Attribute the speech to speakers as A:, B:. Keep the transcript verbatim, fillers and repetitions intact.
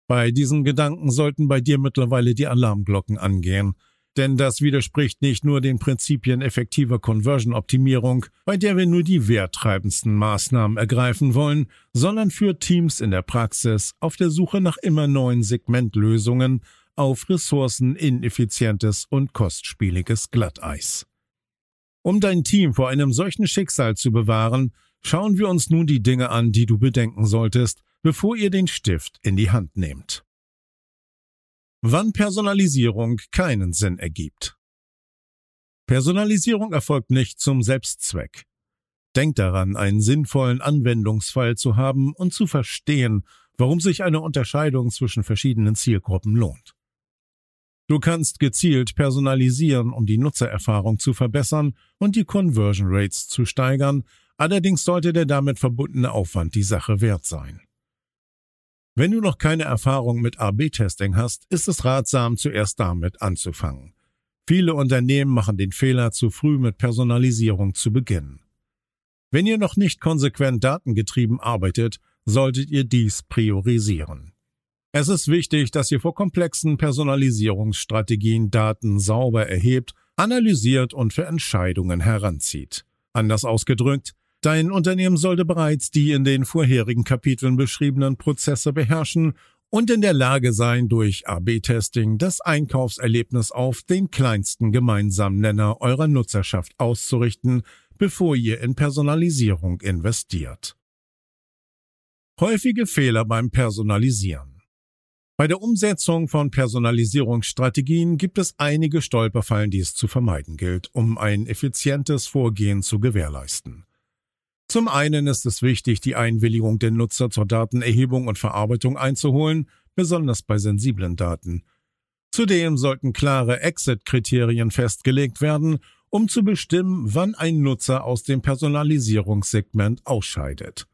A: Bei diesem Gedanken sollten bei dir mittlerweile die Alarmglocken angehen. Denn das widerspricht nicht nur den Prinzipien effektiver Conversion-Optimierung, bei der wir nur die werttreibendsten Maßnahmen ergreifen wollen, sondern führt Teams in der Praxis auf der Suche nach immer neuen Segmentlösungen auf ressourcenineffizientes und kostspieliges Glatteis. Um dein Team vor einem solchen Schicksal zu bewahren, schauen wir uns nun die Dinge an, die du bedenken solltest, bevor ihr den Stift in die Hand nehmt. Wann Personalisierung keinen Sinn ergibt. Personalisierung erfolgt nicht zum Selbstzweck. Denk daran, einen sinnvollen Anwendungsfall zu haben und zu verstehen, warum sich eine Unterscheidung zwischen verschiedenen Zielgruppen lohnt. Du kannst gezielt personalisieren, um die Nutzererfahrung zu verbessern und die Conversion Rates zu steigern, allerdings sollte der damit verbundene Aufwand die Sache wert sein. Wenn du noch keine Erfahrung mit A B Testing hast, ist es ratsam, zuerst damit anzufangen. Viele Unternehmen machen den Fehler, zu früh mit Personalisierung zu beginnen. Wenn ihr noch nicht konsequent datengetrieben arbeitet, solltet ihr dies priorisieren. Es ist wichtig, dass ihr vor komplexen Personalisierungsstrategien Daten sauber erhebt, analysiert und für Entscheidungen heranzieht. Anders ausgedrückt, dein Unternehmen sollte bereits die in den vorherigen Kapiteln beschriebenen Prozesse beherrschen und in der Lage sein, durch A B Testing das Einkaufserlebnis auf den kleinsten gemeinsamen Nenner eurer Nutzerschaft auszurichten, bevor ihr in Personalisierung investiert. Häufige Fehler beim Personalisieren. Bei der Umsetzung von Personalisierungsstrategien gibt es einige Stolperfallen, die es zu vermeiden gilt, um ein effizientes Vorgehen zu gewährleisten. Zum einen ist es wichtig, die Einwilligung der Nutzer zur Datenerhebung und Verarbeitung einzuholen, besonders bei sensiblen Daten. Zudem sollten klare Exit-Kriterien festgelegt werden, um zu bestimmen, wann ein Nutzer aus dem Personalisierungssegment ausscheidet.